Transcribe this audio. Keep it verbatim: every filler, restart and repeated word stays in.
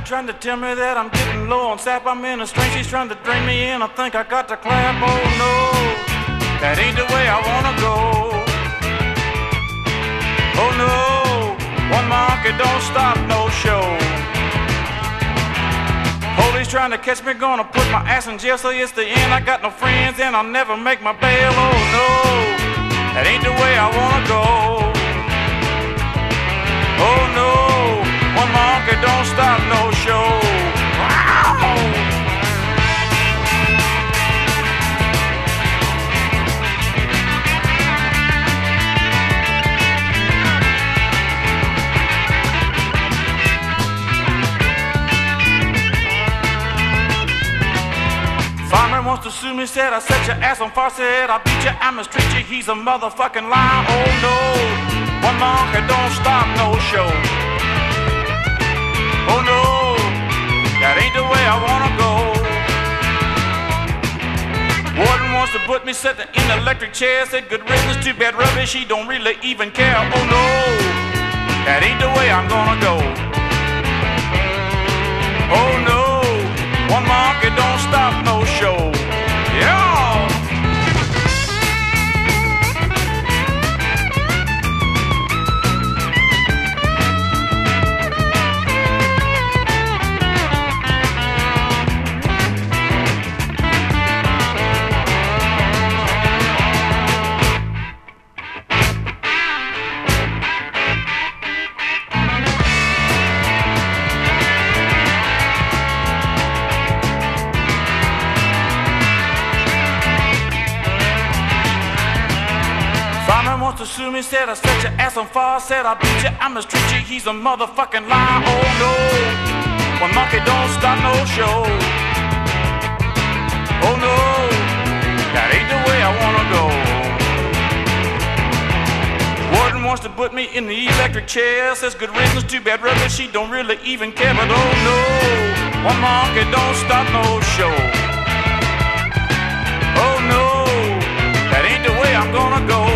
trying to tell me that I'm getting low on sap. I'm in a strain, she's trying to drain me in. I think I got to clap. Oh no, that ain't the way I wanna go. Oh no, one monkey don't stop no show. Police trying to catch me, gonna put my ass in jail, so it's the end. I got no friends and I'll never make my bail. Oh no, that ain't the way I wanna go. Oh no, one monkey don't stop no show. Wow! Fireman wants to sue me, said I set your ass on fire, said I beat you, I mistreat you, he's a motherfucking liar. Oh no, one monkey don't stop no show. Oh no, that ain't the way I wanna go. Warden wants to put me, set in the electric chair, said good riddance, too bad rubbish, he don't really even care. Oh no, that ain't the way I'm gonna go. Oh no, one monkey don't stop no show. Yeah! Wants to sue me, said I set your ass on fire, said I beat you, I mistreat you, he's a motherfucking liar. Oh no, one monkey don't stop no show. Oh no, that ain't the way I wanna go. Warden wants to put me in the electric chair, says good riddance, too bad rubbish, she don't really even care. But oh no, one monkey don't stop no show. Oh no, that ain't the way I'm gonna go.